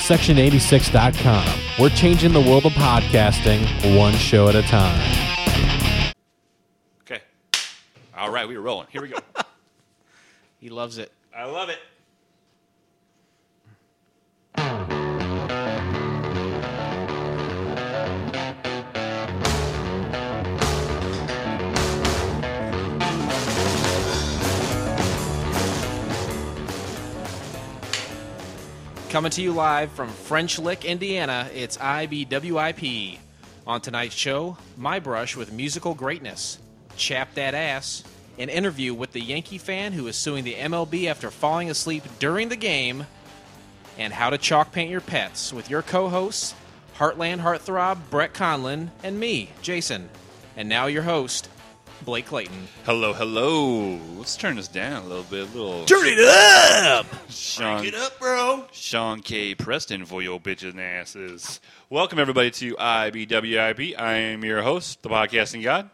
Section86.com. We're changing the world of podcasting one show at a time. Okay. All right, we were rolling. Here we go. He loves it. I love it. Coming to you live from French Lick, Indiana, it's IBWIP. On tonight's show, my brush with musical greatness, Chap That Ass, an interview with the Yankee fan who is suing the MLB after falling asleep during the game, and how to chalk paint your pets with your co-hosts, Heartland Heartthrob Brett Conlon, and me, Jason. And now your host, Blake Clayton. Hello, hello. Let's turn this down a little bit. Turn it up! Sean, Get up, bro. Sean K. Preston for your bitches and asses. Welcome, everybody, to IBWIP. I am your host, the podcasting god,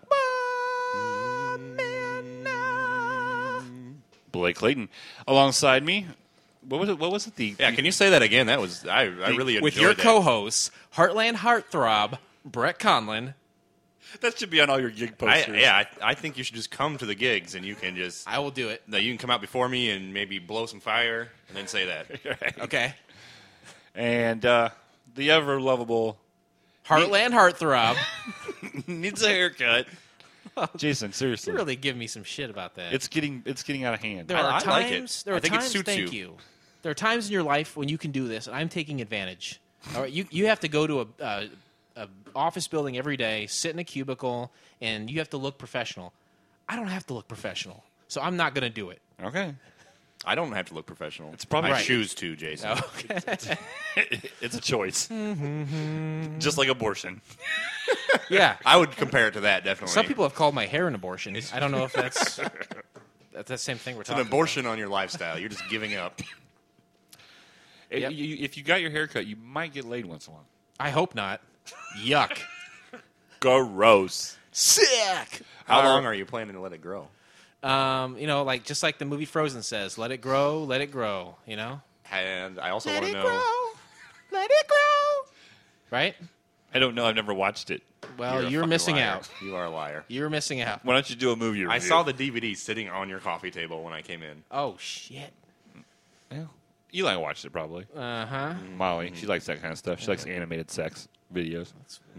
Blake Clayton. Alongside me, what was it? Yeah, can you say that again? That was I really enjoyed With your that. co-hosts, Heartland Heartthrob Brett Conlon. That should be on all your gig posters. I think you should just come to the gigs and you can just I will do it. no, you can come out before me and maybe blow some fire and then say that. Okay. And the ever lovable Heartland Heartthrob. needs a haircut. Jason, seriously, You really give me some shit about that. it's getting out of hand. There are I like times. it. There I are think it times. suits Thank you. you. There are times in your life when you can do this, and I'm taking advantage. All right, you have to go to a office building every day, sit in a cubicle, and you have to look professional. I don't have to look professional, so I'm not going to do it. Okay. I don't have to look professional. It's probably I right. choose to, Jason. Okay. It's a choice. Just like abortion. Yeah. I would compare it to that definitely. Some people have called my hair an abortion. I don't know if that's the same thing we're it's an talking abortion on your lifestyle. You're just giving up. Yep. If you got your hair cut, you might get laid once in a while. about. I hope not. Yuck. Gross. Sick. How long are you planning to let it grow? Just like the movie Frozen says, let it grow, let it grow, you know? And I also Let want it to grow. know. Let it grow. Right? I don't know. I've never watched it. Well, a you're fucking missing liar. out. You are a liar. You're missing out. Why don't you do a movie review? I saw the DVD sitting on your coffee table when I came in. Oh, shit. Yeah. Eli watched it probably. Uh-huh. Molly, she likes that kind of stuff. She likes animated sex videos.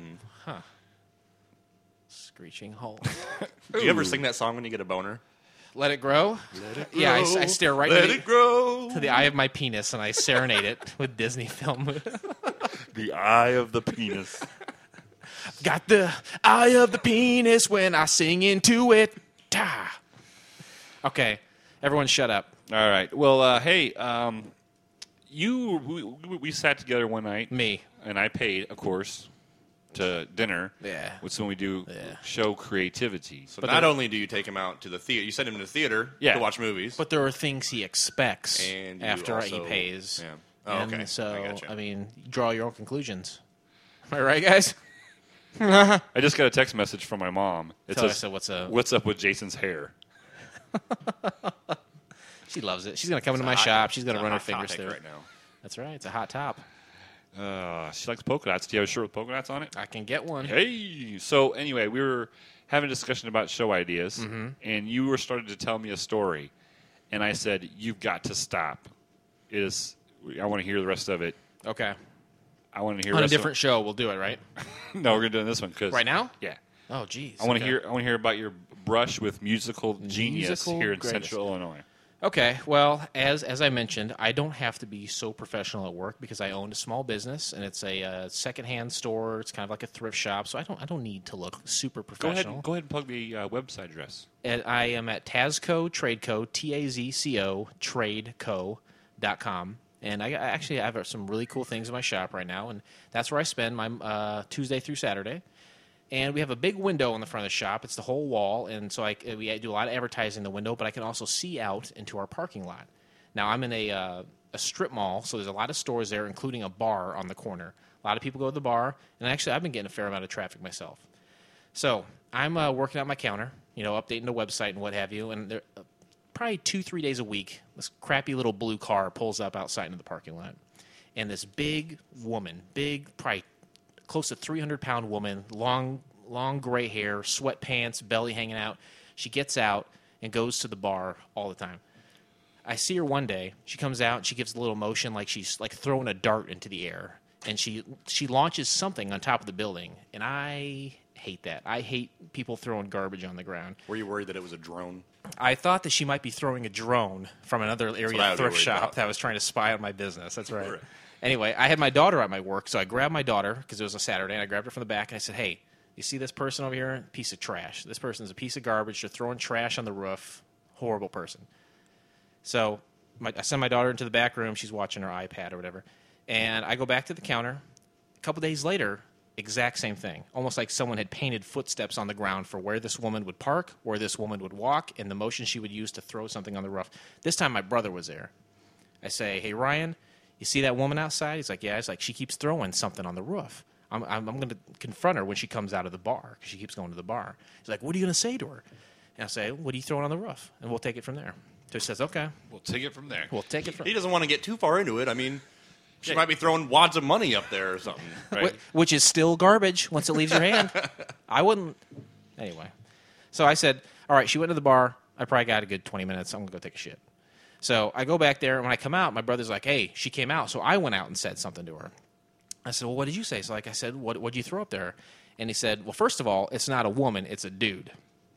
Screeching hole. Do you ever sing that song when you get a boner? Let it grow? Yeah, I stare right Let to it grow. the eye of my penis, and I serenade it with Disney film. The eye of the penis. Got the eye of the penis when I sing into it. Ta. Okay, everyone shut up. All right. Well, hey, we sat together one night. Me. And I paid, of course, to dinner. Yeah. Which is when we do Yeah. show creativity. So not only do you take him out to the theater, you send him to the theater Yeah. to watch movies. But there are things he expects And you after he also- pays. yeah. Oh, And okay. so, I gotcha. mean, draw your own conclusions. Am I right, guys? I just got a text message from my mom. It Tell her, says, so what's up? "What's up with Jason's hair?" She loves it. She's going to come into my It's a hot- shop. She's going it's to a run her hot fingers topic through it. right now. That's right. It's a hot top. She likes polka dots. Do you have a shirt with polka dots on it? I can get one. Hey. So anyway, we were having a discussion about show ideas, and you were starting to tell me a story, and I said, "You've got to stop." I want to hear the rest of it. Okay. I want to hear On a the rest different show, we'll do it, right? No, we're gonna do this one because Right now? Yeah. Oh, geez. I want to Okay. hear. I want to hear about your brush with musical genius Musical here in greatness. Central Illinois. Okay, well, as I mentioned, I don't have to be so professional at work because I own a small business and it's a secondhand store. It's kind of like a thrift shop, so I don't need to look super professional. Go ahead and plug the website address. And I am at Tazco Tradeco, Tazco Tradeco.com. And I have some really cool things in my shop right now, and that's where I spend my Tuesday through Saturday. And we have a big window in the front of the shop. It's the whole wall, and so we do a lot of advertising in the window, but I can also see out into our parking lot. Now, I'm in a strip mall, so there's a lot of stores there, including a bar on the corner. A lot of people go to the bar, and actually I've been getting a fair amount of traffic myself. So I'm working on my counter, updating the website and what have you, and there, probably 2-3 days a week, this crappy little blue car pulls up outside into the parking lot. and this big woman, probably close to 300-pound woman, long gray hair, sweatpants, belly hanging out. She gets out and goes to the bar all the time. I see her one day. She comes out and she gives a little motion like she's like throwing a dart into the air. And she launches something on top of the building. And I hate that. I hate people throwing garbage on the ground. Were you worried that it was a drone? I thought that she might be throwing a drone from another area thrift shop that was trying to spy on my business. That's right. Anyway, I had my daughter at my work, so I grabbed my daughter because it was a Saturday, and I grabbed her from the back, and I said, hey, you see this person over here? Piece of trash. This person's a piece of garbage. They're throwing trash on the roof. Horrible person. So I send my daughter into the back room. She's watching her iPad or whatever. And I go back to the counter. A couple days later, exact same thing. Almost like someone had painted footsteps on the ground for where this woman would park, where this woman would walk, and the motion she would use to throw something on the roof. This time my brother was there. I say, hey, Ryan, you see that woman outside? He's like, yeah. He's like, she keeps throwing something on the roof. I'm going to confront her when she comes out of the bar because she keeps going to the bar. He's like, what are you going to say to her? And I say, what are you throwing on the roof? And we'll take it from there. So he says, okay. We'll take it from there. We'll take it from He doesn't want to get too far into it. I mean, she might be throwing wads of money up there or something. Right? Which is still garbage once it leaves your hand. I wouldn't. Anyway. So I said, all right, she went to the bar. I probably got a good 20 minutes. I'm going to go take a shit. So I go back there, and when I come out, my brother's like, hey, she came out. So I went out and said something to her. I said, well, what did you say? So like I said, what'd you throw up there? And he said, well, first of all, it's not a woman, it's a dude.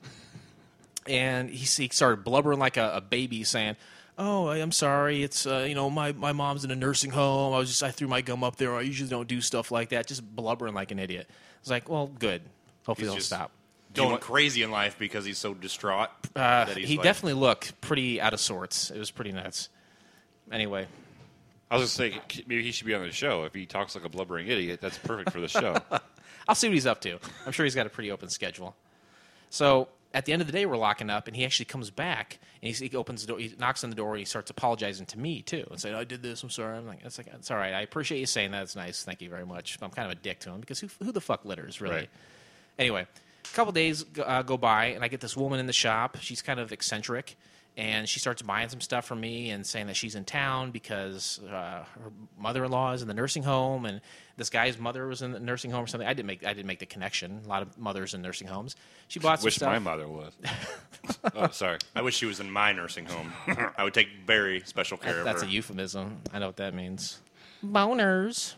And he started blubbering like a baby saying, oh, I'm sorry. It's, my mom's in a nursing home. I threw my gum up there. I usually don't do stuff like that. Just blubbering like an idiot. I was like, well, good. Hopefully he'll stop. Going crazy in life because he's so distraught. That He definitely looked pretty out of sorts. It was pretty nuts. Anyway. I was going to say, maybe he should be on the show. If he talks like a blubbering idiot, that's perfect for the show. I'll see what he's up to. I'm sure he's got a pretty open schedule. So at the end of the day, we're locking up, and he actually comes back, and he opens the door, he knocks on the door, and he starts apologizing to me, too, and saying, I did this, I'm sorry. I'm like, it's all right. I appreciate you saying that. It's nice. Thank you very much. I'm kind of a dick to him, because who the fuck litters, really? Right. Anyway, a couple days go by, and I get this woman in the shop. She's kind of eccentric, and she starts buying some stuff from me and saying that she's in town because her mother-in-law is in the nursing home, and this guy's mother was in the nursing home or something. I didn't make the connection. A lot of mothers in nursing homes. She bought some Wish stuff. my mother was. Oh, sorry. I wish she was in my nursing home. I would take very special care of her. That's a euphemism. I know what that means. Boners.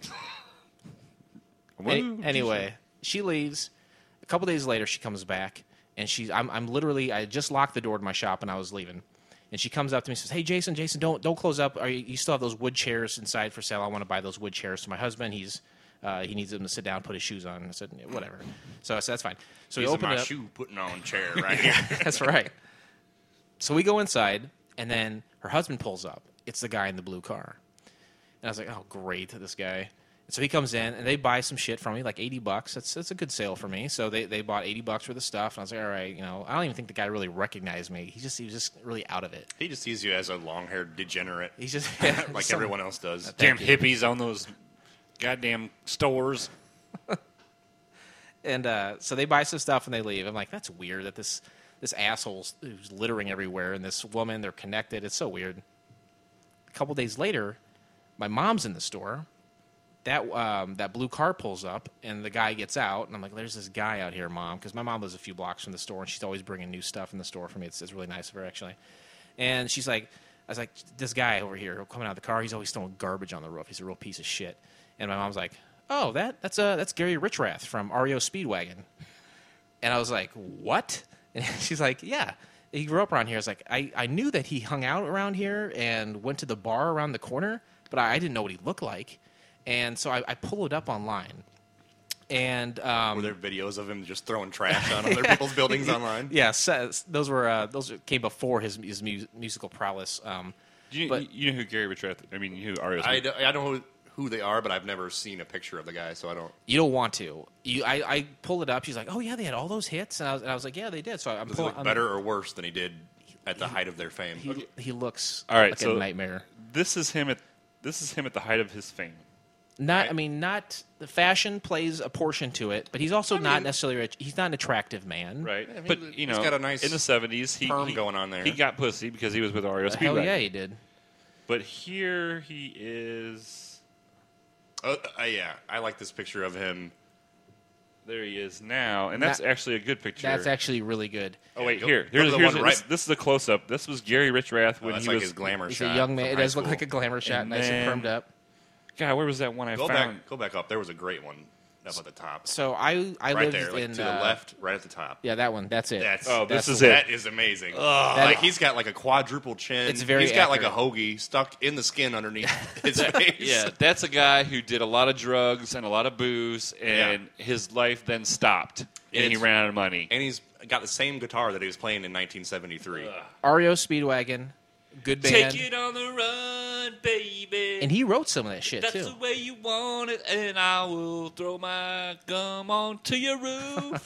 Anyway, she leaves. A couple days later, she comes back, and I'm literally, I just locked the door to my shop, and I was leaving. And she comes up to me and says, hey, Jason, don't close up. You still have those wood chairs inside for sale? I want to buy those wood chairs to my husband. He needs them to sit down, put his shoes on. And I said, yeah, whatever. So I said, that's fine. So we opened it up. shoe putting on chair right here. That's right. So we go inside, and then her husband pulls up. It's the guy in the blue car. And I was like, oh, great, this guy. And so he comes in, and they buy some shit from me, like $80. That's a good sale for me. So they bought $80 worth of stuff, and I was like, all right, I don't even think the guy really recognized me. He was just really out of it. He just sees you as a long-haired degenerate. He's just like everyone else does. Damn hippies on those goddamn stores. And so they buy some stuff and they leave. I'm like, that's weird that this asshole's who's littering everywhere, and this woman, they're connected. It's so weird. A couple days later, my mom's in the store. That blue car pulls up, and the guy gets out, and I'm like, there's this guy out here, Mom, because my mom lives a few blocks from the store, and she's always bringing new stuff in the store for me. It's really nice of her, actually. And she's like, I was like, this guy over here coming out of the car, he's always throwing garbage on the roof. He's a real piece of shit. And my mom's like, oh, that's Gary Richrath from REO Speedwagon. And I was like, what? And she's like, yeah, he grew up around here. I was like, I knew that he hung out around here and went to the bar around the corner, but I didn't know what he looked like. And so I pulled it up online. And were there videos of him just throwing trash on other people's buildings online? Yes, those came before his musical prowess. You know who Gary Richrath? I mean, who REO? I don't know who they are, but I've never seen a picture of the guy, so I don't. You don't want to. I pulled it up. She's like, "Oh yeah, they had all those hits," and I was like, "Yeah, they did." So I'm Does he look better or worse than he did at the height of their fame? He looks all right, like so a nightmare. This is him at the height of his fame. Not the fashion plays a portion to it, but he's also not necessarily rich. He's not an attractive man, Right, I mean, but he's got a nice in the 70s, he going on there. He got pussy because he was with REO Speedwagon. Hell yeah, he did. But here he is. Yeah, I like this picture of him. There he is now, and that's actually a good picture. That's actually really good. Oh wait, Go- here's go to the one right- this is a close up. This was Gary Richrath when That's he like was his glamour He's shot. a young man. from It high does look school. like a glamour shot, And nice and then- permed up. God, where was that one I found? Go back up. There was a great one up at the top. So I Right lived there, like in to the left, right at the top. Yeah, that one. That's it. That's this is that is amazing. That- Like he's got like a quadruple chin. It's very He's got like a accurate. hoagie stuck in the skin underneath his face. Yeah, that's a guy who did a lot of drugs and a lot of booze, and his life then stopped, and he It's- ran out of money. And he's got the same guitar that he was playing in 1973. REO Speedwagon, good band. Take it on the run, baby. And he wrote some of that shit That's too. the way you want it, and I will throw my gum onto your roof.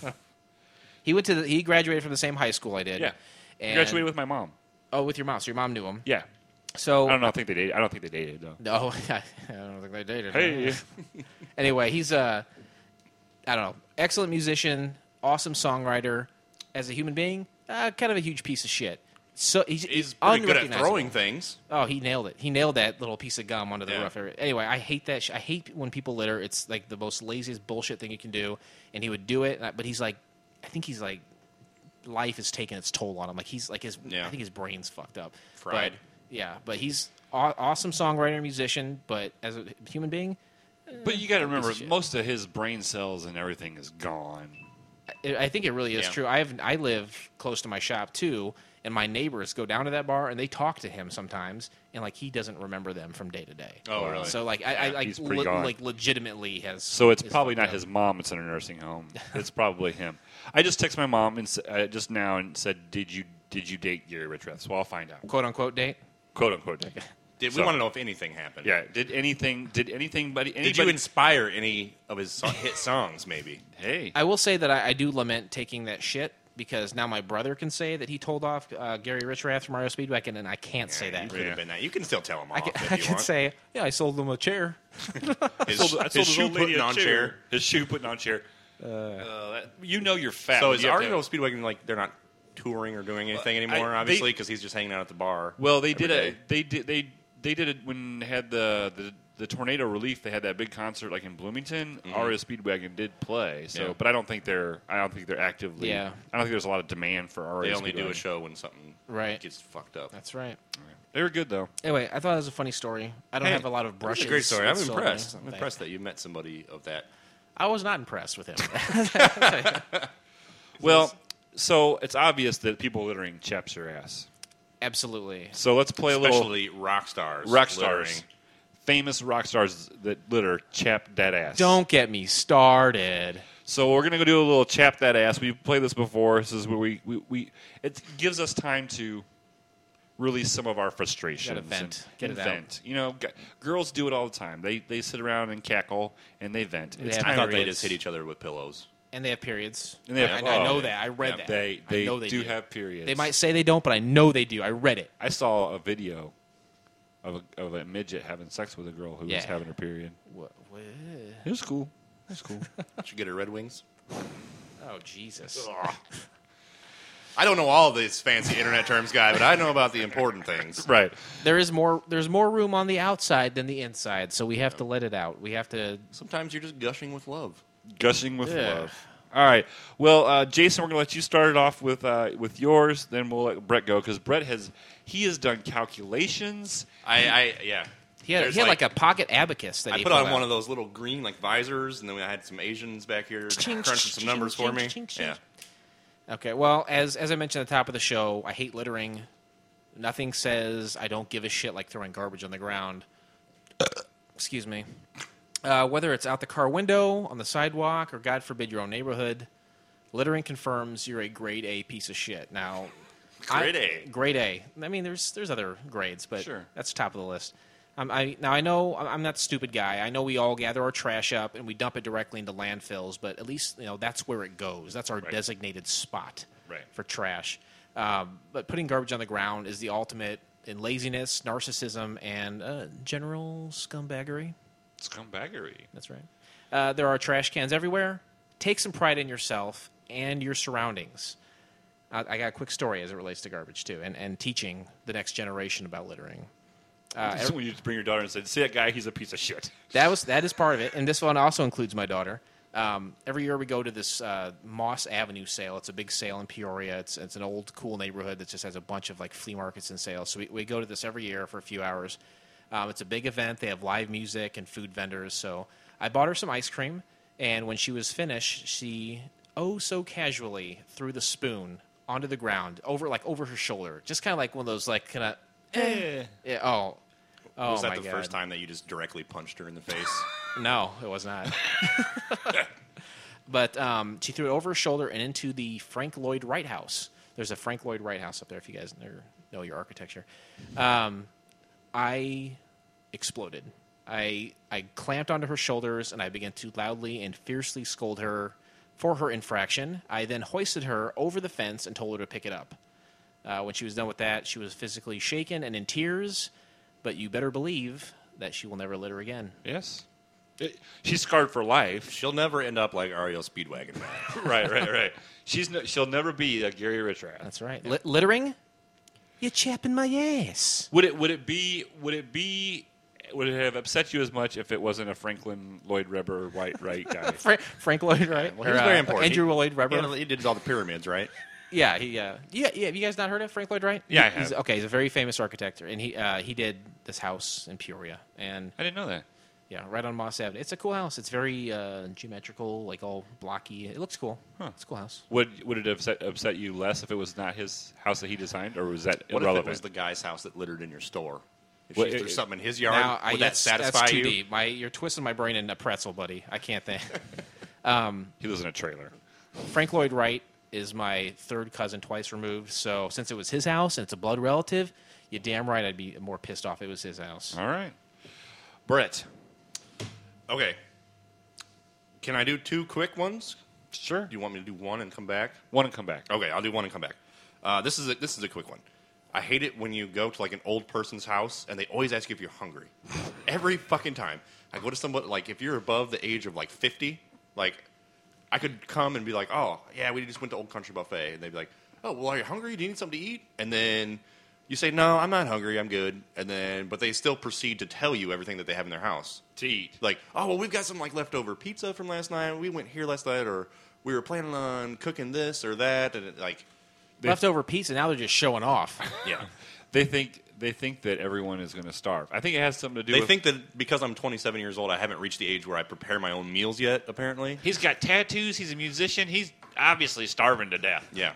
He graduated from the same high school I did. Yeah. And, Graduated with my mom. Oh, with your mom. So your mom knew him. Yeah. So I don't know. I think they dated. I don't think they dated though. No, I don't think they dated. Hey. Anyway, he's I don't know, excellent musician, awesome songwriter. As a human being, kind of a huge piece of shit. So He's pretty good at unrecognizable. throwing things. Oh, he nailed it. He nailed that little piece of gum onto the Yeah. roof. Anyway, I hate that. I hate when people litter. It's like the most laziest bullshit thing you can do. And he would do it, but he's like, I think he's like, life is taking its toll on him. Like he's like I think his brain's fucked up. Fried. But he's awesome songwriter and musician. But as a human being, But you got to remember, piece of shit. most of his brain cells and everything is gone. I think it really is Yeah. true. I live close to my shop too, and my neighbors go down to that bar and they talk to him sometimes, and like he doesn't remember them from day to day. Oh, really? So like I like he's pretty gone. like legitimately has. So it's is probably fucked not up. his mom that's in a nursing home. It's probably him. I just texted my mom and just now and said, "Did you date Gary Richrath?" So I'll find out. quote unquote date. Quote unquote. We So- want to know if anything happened. Yeah. Did anything? Anybody? Did you inspire any of his hit songs? Maybe. Hey. I will say that I do lament taking that shit because now my brother can say that he told off Gary Richrath from REO Speedwagon, and I can't say You that. could have been that. You can still tell him off I can, if I you can want. say, yeah, I sold him a chair. His, I sold his his shoe old lady putting a on chair. His shoe putting on chair. You know you're fat. So when is you have to REO have- Speedwagon like they're not touring or doing anything anymore? I- Obviously, because he's just hanging out at the bar. Well, they every did day. they did it when they had the tornado relief. They had that big concert like in Bloomington. REO Speedwagon did play. So, Yeah. but I don't think they're actively. Yeah. I don't think there's a lot of demand for REO. They only do Speedwagon. a show when something Right. gets fucked up. That's right. They were good though. Anyway, I thought it was a funny story. I don't Hey, have a lot of That's brushes. a great story. I'm with silver. impressed. I'm impressed that you met somebody of that. I was not impressed with him. Well, so it's obvious that people littering chaps your ass. Absolutely. So let's play a little Especially rock stars. rock stars, littering. famous rock stars that litter chap that ass. Don't get me started. So we're gonna go do a little chap that ass. We've played this before. This is where we it gives us time to release some of our frustrations. Gotta vent. and Get it out. vent. You know, girls do it all the time. They sit around and cackle and they vent. They It's have time I thought to they release. just hit each other with pillows. And they have periods. And they have- I know oh, that. I read that. They I know they do have periods. They might say they don't, but I know they do. I read it. I saw a video of a midget having sex with a girl who was Yeah. having her period. What? It was cool. It was cool. Did you get her Red Wings? Oh, Jesus. I don't know all these fancy internet terms, guy, but I know about the important things. Right. There's more room on the outside than the inside, so we have to let it out. We have to. Sometimes you're just gushing with love. Gushing with Yeah. love. All right. Well, Jason, we're going to let you start it off with yours. Then we'll let Brett go because Brett has done calculations. Yeah. He had There's like a pocket abacus that I he put pulled on out. one of those little green like visors, and then I had some Asians back here Ching, crunching some numbers for me. ching, ching, Yeah. Okay, well, as I mentioned at the top of the show, I hate littering. Nothing says I don't give a shit like throwing garbage on the ground. Excuse me. Whether it's out the car window, on the sidewalk, or God forbid your own neighborhood, littering confirms you're a grade A piece of shit. Now, Grade A. Grade A. I mean, there's other grades, but Sure. that's top of the list. I know I'm not a stupid guy. I know we all gather our trash up and we dump it directly into landfills, but at least that's where it goes. That's our designated spot Right. for trash. But putting garbage on the ground is the ultimate in laziness, narcissism, and general scumbaggery. Scumbaggery. That's right. There are trash cans everywhere. Take some pride in yourself and your surroundings. I got a quick story as it relates to garbage, too, and teaching the next generation about littering. Just when you bring your daughter and say, "See that guy? He's a piece of shit." That is part of it, and this one also includes my daughter. Every year we go to this Moss Avenue sale. It's a big sale in Peoria. It's an old, cool neighborhood that just has a bunch of like flea markets and sales. So we go to this every year for a few hours. It's a big event. They have live music and food vendors. So I bought her some ice cream, and when she was finished, she so casually threw the spoon onto the ground over her shoulder, just kind of like one of those like kind of. Yeah, was that my the God. first time that you just directly punched her in the face? No, it was not. But she threw it over her shoulder and into the Frank Lloyd Wright House. There's a Frank Lloyd Wright House up there if you guys know your architecture. I exploded. I clamped onto her shoulders, and I began to loudly and fiercely scold her for her infraction. I then hoisted her over the fence and told her to pick it up. When she was done with that, she was physically shaken and in tears, but you better believe that she will never litter again. Yes. She's scarred for life. She'll never end up like Ariel Speedwagon. Right. She'll never be a Gary Richrath. That's right. Littering? You're chapping my ass. Would it have upset you as much if it wasn't a Franklin Lloyd Webber Wright guy? Frank Lloyd Wright? Well, he's very important. Andrew Lloyd Webber? Yeah, he did all the pyramids, right? Yeah, have you guys not heard of Frank Lloyd Wright? Yeah, I have. He's a very famous architect, and he did this house in Peoria, and I didn't know that. yeah, right on Moss Avenue. It's a cool house. It's very geometrical, like all blocky. It looks cool. Huh. It's a cool house. Would it upset you less if it was not his house that he designed, or was that What irrelevant? if it was the guy's house that littered in your store? If Well, she threw it- something in his yard, Now, would that satisfy that's too you? deep. You're twisting my brain in a pretzel, buddy. I can't think. He lives in a trailer. Frank Lloyd Wright is my third cousin twice removed. So since it was his house and it's a blood relative, you're damn right I'd be more pissed off if it was his house. All right. Brett. Okay. Can I do two quick ones? Sure. Do you want me to do one and come back? Want to come back? Okay, I'll do one and come back. This is a quick one. I hate it when you go to like an old person's house and they always ask you if you're hungry. Every fucking time. I go to somebody, like if you're above the age of like 50, like I could come and be like, oh, yeah, we just went to Old Country Buffet. And they'd be like, oh, well, are you hungry? Do you need something to eat? And then you say, no, I'm not hungry. I'm good. But they still proceed to tell you everything that they have in their house. To eat. Like, oh, well, we've got some like leftover pizza from last night. We went here last night, or we were planning on cooking this or that. And Leftover pizza, now they're just showing off. yeah. They think that everyone is going to starve. I think it has something to do They with... think that because I'm 27 years old, I haven't reached the age where I prepare my own meals yet, apparently. He's got tattoos. He's a musician. He's obviously starving to death. Yeah.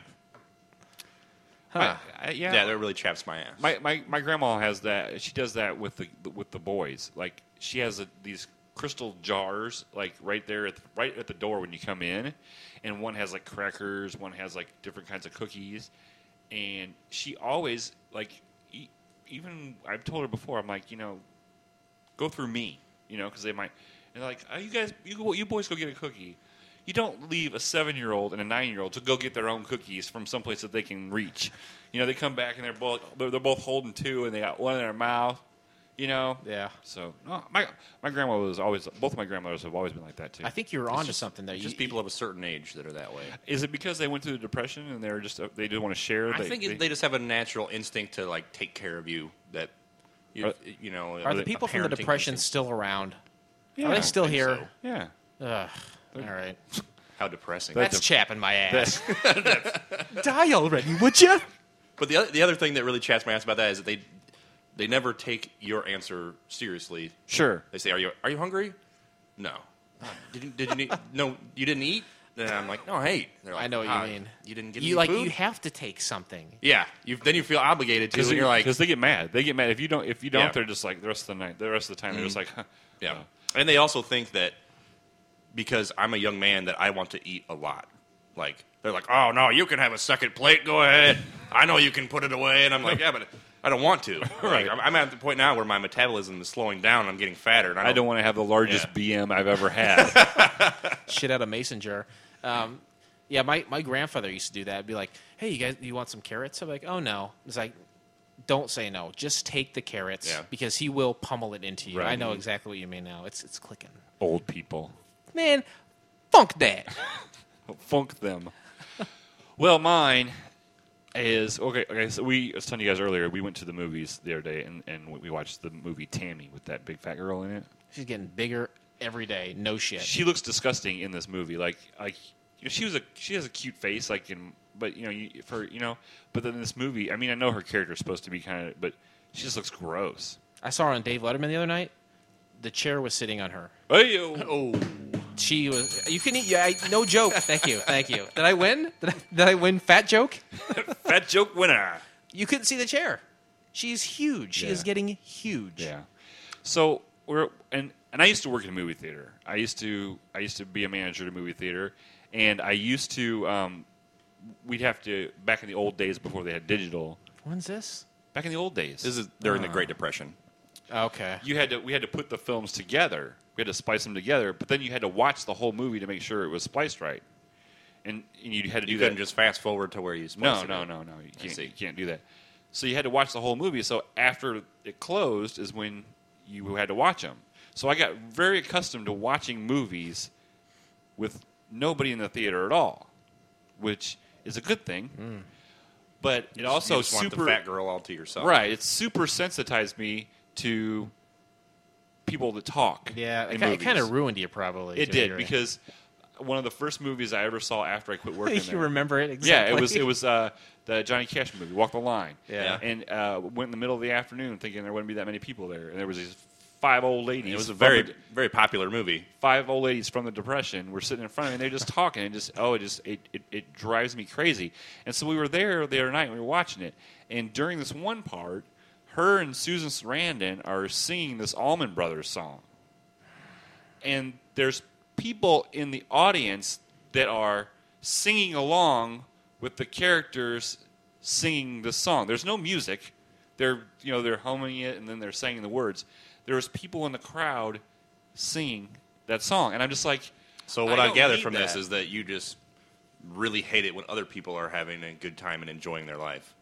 Huh. Yeah, that really chaps my ass. My grandma has that. She does that with the boys. Like she has these crystal jars, like right there right at the door when you come in, and one has like crackers, one has like different kinds of cookies, and she always like even I've told her before. I'm like, go through me, because they might. And they're like, oh, you boys go get a cookie. You don't leave a 7-year-old and a 9-year-old to go get their own cookies from someplace that they can reach. They come back and they're both holding two and they got one in their mouth. Yeah. So no, my grandma was always. Both of my grandmothers have always been like that too. I think you're onto something there. Just people of a certain age that are that way. Is it because they went through the depression and they didn't want to share? I think they just have a natural instinct to like take care of you. That Are the people from the depression still around? Are they still here? So. Yeah. Ugh. All right. How depressing. That's chapping my ass. Die already, would you? But the other thing that really chaps my ass about that is that they never take your answer seriously. Sure. They say, "Are you hungry?" No. Did you need? No, you didn't eat. Then I'm like, "No, I ate." They're like, I know what you mean. You didn't get You any food? you have to take something. Yeah. Then you feel obligated to. And you're like, because they get mad. They get mad if you don't. Yeah. They're just like the rest of the night. The rest of the time, they're just like, yeah. And they also think that because I'm a young man that I want to eat a lot. Like they're like, "Oh no, you can have a second plate. Go ahead. I know you can put it away." And I'm like, "Yeah, but I don't want to." Right. Like, I'm at the point now where my metabolism is slowing down. And I'm getting fatter. And I don't want to have the largest BM I've ever had. Shit out of mason jar. Yeah, my grandfather used to do that. I'd be like, "Hey, you guys, you want some carrots?" I'm like, "Oh no." It's like, don't say no. Just take the carrots because he will pummel it into you. Right. I know exactly what you mean now. It's clicking. Old people. Man, funk that. Funk them. Well, mine, is okay. Okay, so I was telling you guys earlier, we went to the movies the other day, and we watched the movie Tammy with that big fat girl in it. She's getting bigger every day. No shit. She looks disgusting in this movie. Like you know, she has a cute face, but but then in this movie, I mean, I know her character is supposed to be kind of, but she just looks gross. I saw her on Dave Letterman the other night. The chair was sitting on her. Hey, Oh, She was. You can eat. Yeah, no joke. Thank you. Did I win? Did I win? Fat joke. fat joke winner. You couldn't see the chair. She's huge. She Yeah. is getting huge. Yeah. So and I used to work in a movie theater. I used to be a manager at a movie theater, and I used to we'd have to back in the old days before they had digital. When's this? Back in the old days, this is during the Great Depression. Okay. we had to put the films together. We had to splice them together, but then you had to watch the whole movie to make sure it was spliced right. And you had to do You that. couldn't just fast forward to where you No. supposed to. You can't do that. So you had to watch the whole movie. So after it closed is when you had to watch them. So I got very accustomed to watching movies with nobody in the theater at all, which is a good thing. But it also you just want super the fat girl all to yourself. right. It super sensitized me to people that talk. Yeah, in it kind movies. of ruined you probably. It did you're- because one of the first movies I ever saw after I quit working you there. remember it Yeah, exactly. it was the Johnny Cash movie, Walk the Line. Yeah. And went in the middle of the afternoon thinking there wouldn't be that many people there, and there was these 5 old ladies. It was a from very, the- very popular movie. 5 old ladies from the Depression were sitting in front of me, and they're just talking, and it drives me crazy. And so we were there the other night, and we were watching it, and during this one part, her and Susan Sarandon are singing this Allman Brothers song, and there's people in the audience that are singing along with the characters singing the song. There's no music. They're humming it and then they're saying the words. There's people in the crowd singing that song, and I'm just like, So what I don't gather need from this that. is that you just really hate it when other people are having a good time and enjoying their life.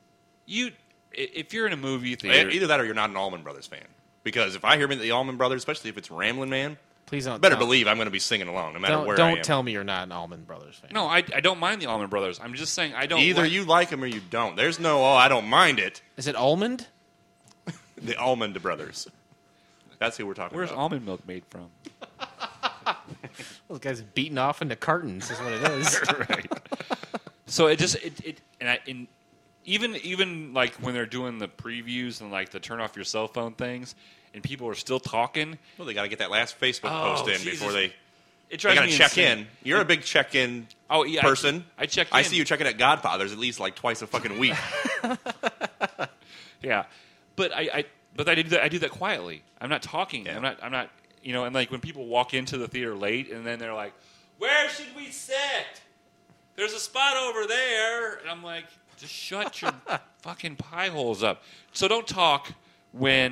if you're in a movie theater, Either that or you're not an Allman Brothers fan. Because if I hear the Allman Brothers, especially if it's Ramblin' Man, Please don't. better tell- believe I'm going to be singing along no matter Don't, where I don't am. tell me you're not an Allman Brothers fan. no, I don't mind the Allman Brothers. I'm just saying I don't. Either like, you like them or you don't. There's no, I don't mind it. Is it almond? The Almond Brothers. That's who we're talking Where's about. almond milk made from? Those guys beating off into cartons is what it is. Right. So even like when they're doing the previews and like the turn off your cell phone things, and people are still talking, Well, they got to get that last Facebook Oh, post in Jesus. before they it drives got me to check insane. in. You're a big check-in Oh yeah, person. I check. I in. see you checking at Godfather's at least like twice a fucking week. Yeah, but I do that quietly. I'm not talking. Yeah. I'm not. And like when people walk into the theater late, and then they're like, "Where should we sit? There's a spot over there." And I'm like, "Just shut your fucking pie holes up." So don't talk when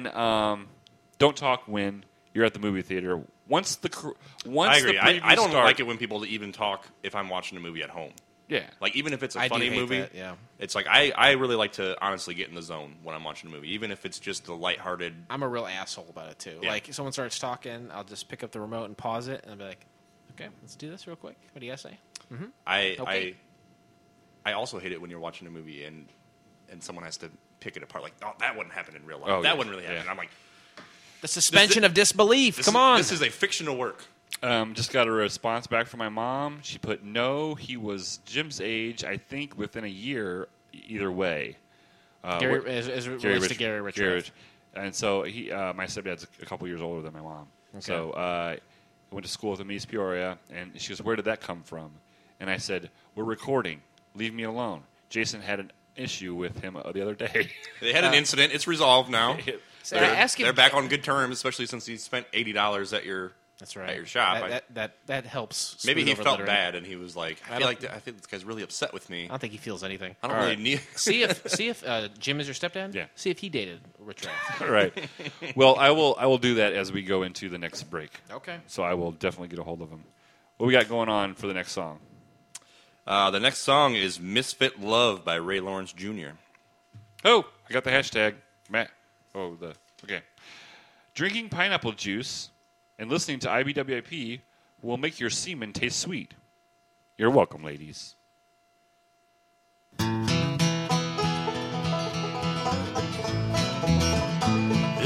you're at the movie theater. Once I agree. the previews I don't start, like it when people even talk if I'm watching a movie at home. Yeah, Like, even if it's a I do funny hate movie, that, yeah. it's like I really like to honestly get in the zone when I'm watching a movie, even if it's just a lighthearted. I'm a real asshole about it too. Yeah. Like if someone starts talking, I'll just pick up the remote and pause it, and I'll be like, "Okay, let's do this real quick." What do you guys say? Okay. I also hate it when you're watching a movie and someone has to pick it apart. Like, oh, that wouldn't happen in real life. Oh, that yeah. wouldn't really happen. Yeah. I'm like, The suspension of disbelief. Come on. This is a fictional work. Just got a response back from my mom. She put, no, he was Jim's age, I think, within a year, either way. Gary, what- as it Gary relates to Rich- Gary Richrath. Rich. And so my stepdad's a couple years older than my mom. Okay. So I went to school with him in East Peoria, and she goes, where did that come from? And I said, we're recording. Leave me alone. Jason had an issue with him the other day. They had an incident. It's resolved now. So ask him. They're back on good terms, especially since he spent $80 at your That's right. at your shop. That helps. Maybe smooth he over felt littering. bad, and he was like, I think this guy's really upset with me. I don't think he feels anything. I don't All really right. need. see if Jim is your stepdad. Yeah. See if he dated Richrath. All right. Well, I will do that as we go into the next break. Okay. So I will definitely get a hold of him. What we got going on for the next song? The next song is "Misfit Love" by Ray Lawrence Jr. Oh, I got the hashtag. Matt. Okay. Drinking pineapple juice and listening to IBWIP will make your semen taste sweet. You're welcome, ladies.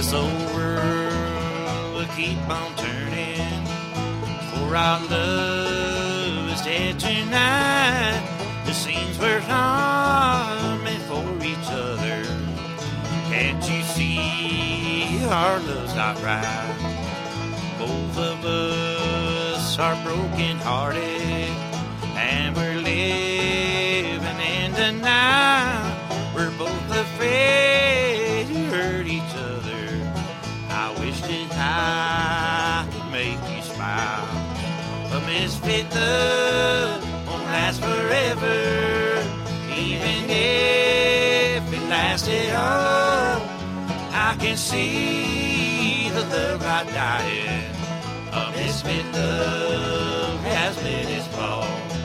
This old world will keep on turning, for our love is dead tonight. The scenes we're on meant for each other. Can't you see our love's not right? Both of us are broken hearted, and we're living in the night. We're both afraid to hurt each other. I wish that I could make you smile. A misfit love won't last forever, even if it lasted all. I can see the love right dying. A misfit love has been its fall.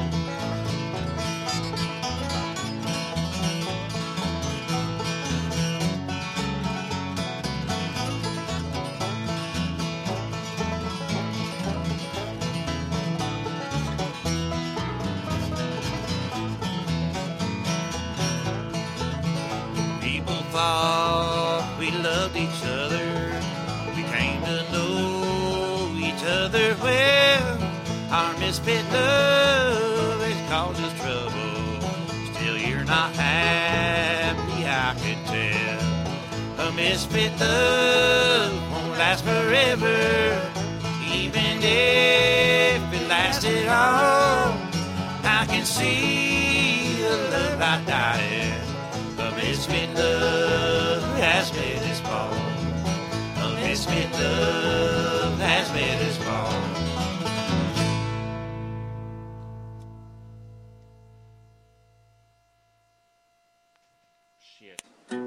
People thought we loved each other. We came to know each other well. Our misfit love has caused us trouble. Still, you're not happy, I can tell. A misfit love won't last forever, even if it lasted all. I can see the love right dying. A misfit love has made us fall. A misfit love has made us fall. Shit.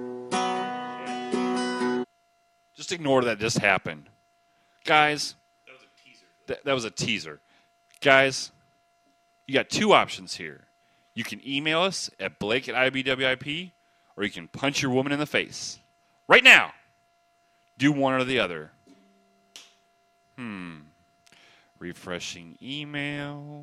Just ignore that just happened. Guys, That was a teaser. that was a teaser. Guys, you got two options here. You can email us at Blake@IBWIP, or you can punch your woman in the face. Right now. Do one or the other. Refreshing email.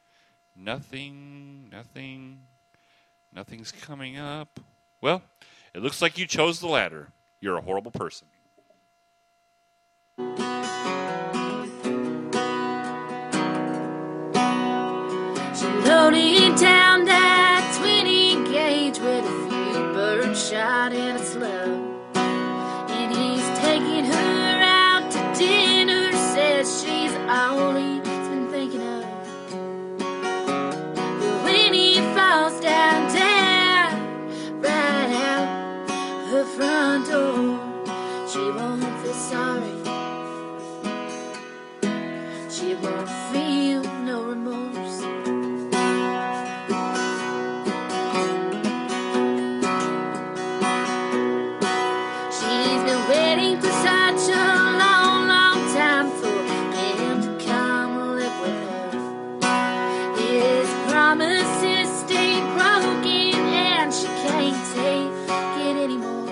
Nothing's coming up. Well, it looks like you chose the latter. You're a horrible person. She loaded down that 20 gauge with a few birds shot in its load. And he's taking her out to dinner, says she's all he's been thinking of. But when he falls down dead, right out her front door, she won't feel sorry. She won't feel no remorse. She's been waiting for such a long, long time for him to come live with her. His promises stay broken and she can't take it anymore.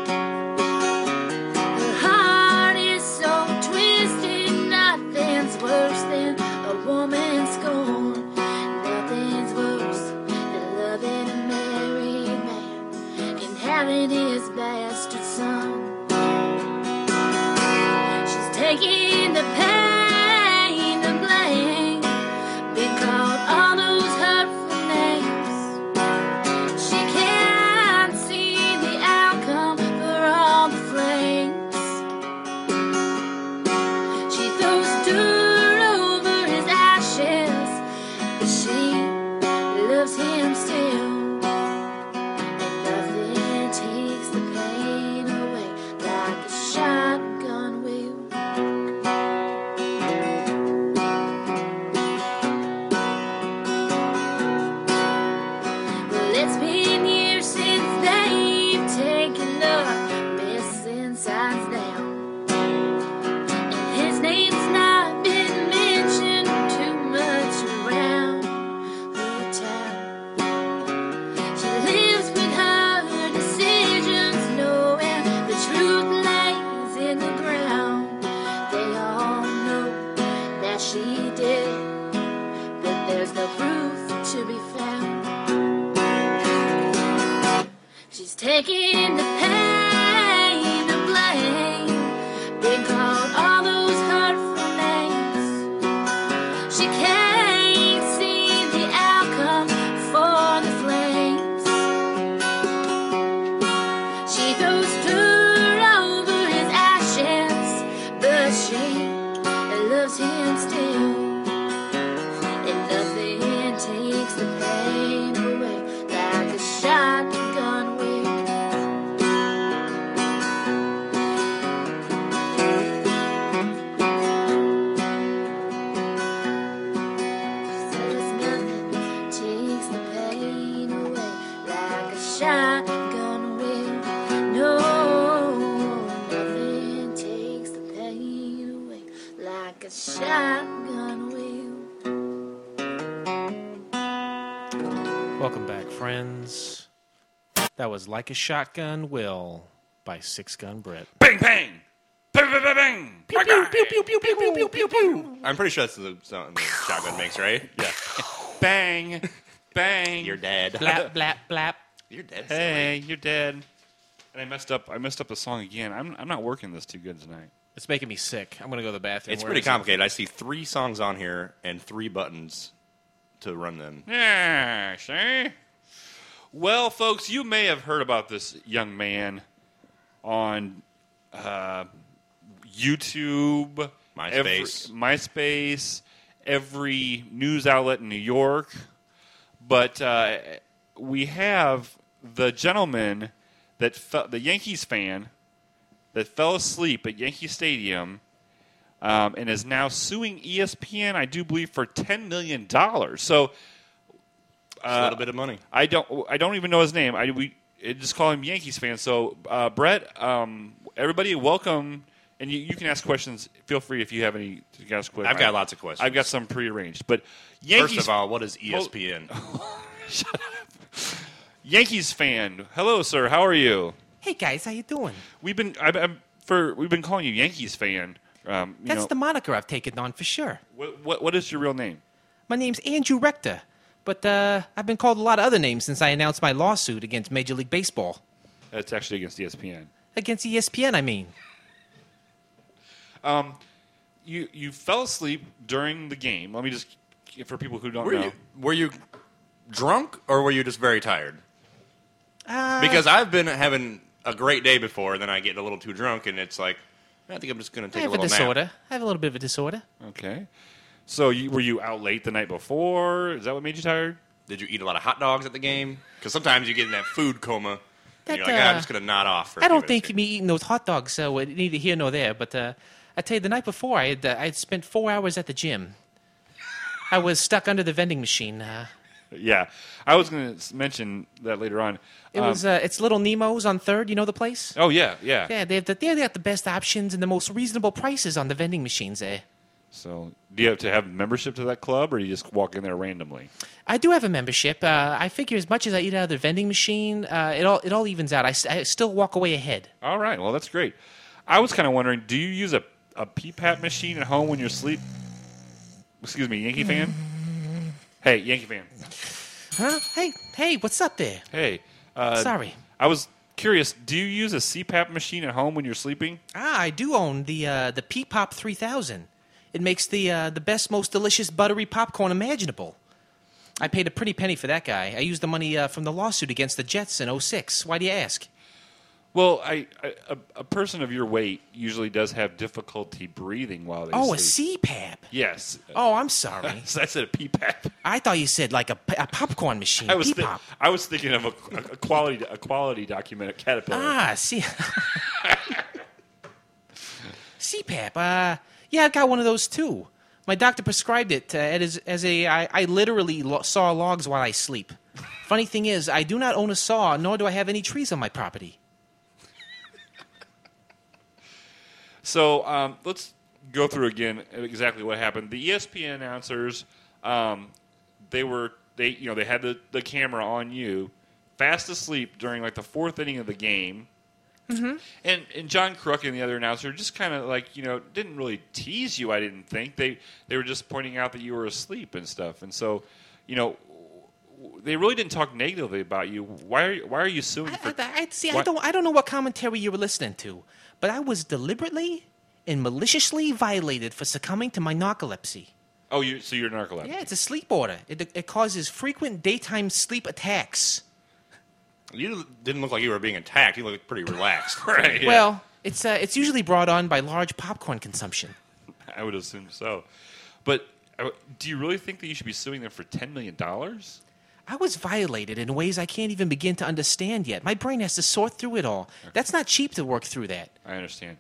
Her heart is so twisted, nothing's worse than a woman scorned. Nothing's worse than loving a married man and having his bastard son. She's taking the pain to blame, been called all those hurtful names. She can't see the outcome for all the flames. She throws dirt over his ashes, but she loves him still. And nothing takes the pain away like a shotgun will. Well, it's been years since they've taken the missing signs down. And his name's not been mentioned too much around her town. She lives with her decisions, knowing the truth lays in the ground. They all know that she did, but there's no proof to be found. She's taking the pain to blame, buzzing still. And nothing takes the pain away like a shotgun will. Says nothing takes the pain away like a shotgun will. No, nothing takes the pain away like a shotgun will. Welcome back, friends. That was Like a Shotgun Will by Six Gun Brett. Bang, bang! Bang, bang, bang, bang! Pew, pew, pew, pew, pew, pew, pew, pew, pew. I'm pretty sure that's the sound shotgun makes, right? Yeah. Bang! Bang! You're dead. Blap, blap, blap. You're dead. Hey, you're dead. And I messed up the song again. I'm not working this too good tonight. It's making me sick. I'm going to go to the bathroom. It's Where pretty is it? complicated. I see 3 songs on here and 3 buttons to run them. Yeah, see? Well, folks, you may have heard about this young man on YouTube, MySpace. every news outlet in New York. But we have the gentleman the Yankees fan that fell asleep at Yankee Stadium and is now suing ESPN, I do believe, for $10 million. So a little bit of money. I don't even know his name. We just call him Yankees fan. So Brett, everybody, welcome, and you can ask questions. Feel free if you have any to ask questions. I've got lots of questions. I've got some prearranged. But Yankees. First of all, what is ESPN? Shut up. Yankees fan. Hello, sir. How are you? Hey, guys, how you doing? We've been calling you Yankees fan. That's the moniker I've taken on for sure. What is your real name? My name's Andrew Rector, but I've been called a lot of other names since I announced my lawsuit against Major League Baseball. That's actually against ESPN. Against ESPN, I mean. You fell asleep during the game. Let me just, for people who don't know. Were you drunk or were you just very tired? Because I've been having a great day before, and then I get a little too drunk, and it's like, I think I'm just going to I take have a a little disorder. nap. I have a little bit of a disorder. Okay. So were you out late the night before? Is that what made you tired? Did you eat a lot of hot dogs at the game? Because sometimes you get in that food coma, and you're That, like, I'm just going to nod off for a I few don't minutes think me eating those hot dogs so neither here nor there. But I tell you, the night before, I had spent 4 hours at the gym. I was stuck under the vending machine. Yeah. I was going to mention that later on. It's Little Nemo's on 3rd. You know the place? Oh, yeah. Yeah, they got the best options and the most reasonable prices on the vending machines there. So do you have to have membership to that club, or do you just walk in there randomly? I do have a membership. I figure as much as I eat out of the vending machine, it all evens out. I still walk away ahead. All right. Well, that's great. I was kind of wondering, do you use a PPAP machine at home when you're asleep? Excuse me, Yankee fan? Hey, Yankee fan. Huh? Hey, what's up there? Hey. Sorry. I was curious, do you use a CPAP machine at home when you're sleeping? I do own the P-Pop 3000. It makes the best, most delicious buttery popcorn imaginable. I paid a pretty penny for that guy. I used the money from the lawsuit against the Jets in 2006. Why do you ask? Well, a person of your weight usually does have difficulty breathing while they sleep. A CPAP? Yes. Oh, I'm sorry. I said a PPAP. I thought you said like a popcorn machine. I was P-Pop. thinking of a quality document at Caterpillar. CPAP. Yeah, I got one of those too. My doctor prescribed it I literally saw logs while I sleep. Funny thing is, I do not own a saw, nor do I have any trees on my property. So let's go through again exactly what happened. The ESPN announcers, they had the camera on you, fast asleep during like the 4th inning of the game. Mm-hmm. And John Crook and the other announcer just kind of didn't really tease you. I didn't think they were just pointing out that you were asleep and stuff. And so, they really didn't talk negatively about you. Why are you suing? I don't know what commentary you were listening to, but I was deliberately and maliciously violated for succumbing to my narcolepsy. Oh, so you're narcoleptic? Yeah, it's a sleep order. It causes frequent daytime sleep attacks. You didn't look like you were being attacked. You looked pretty relaxed. Right. Yeah. Well, it's usually brought on by large popcorn consumption. I would assume so. But do you really think that you should be suing them for $10 million? I was violated in ways I can't even begin to understand yet. My brain has to sort through it all. That's not cheap to work through that. I understand.